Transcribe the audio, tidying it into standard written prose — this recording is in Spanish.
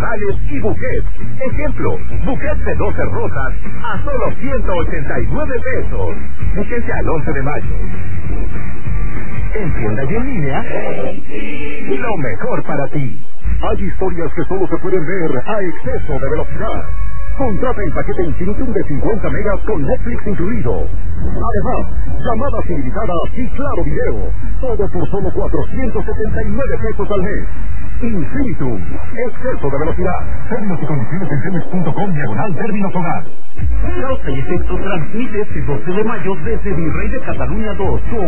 florales y buquets. Ejemplo, buquet de 12 rosas a solo 189 pesos. Fíjense al 11 de mayo. En tienda y en línea, lo mejor para ti. Hay historias que solo se pueden ver a exceso de velocidad. Contrata el paquete Infinitum de 50 megas con Netflix incluido. Además, llamadas ilimitadas y claro video. Todo por solo 479 pesos al mes. Infinitum, exceso de velocidad. Términos y condiciones en cemex.com/términos hogar. Causa y Efecto transmite este 12 de mayo desde Virrey de Cataluña 2.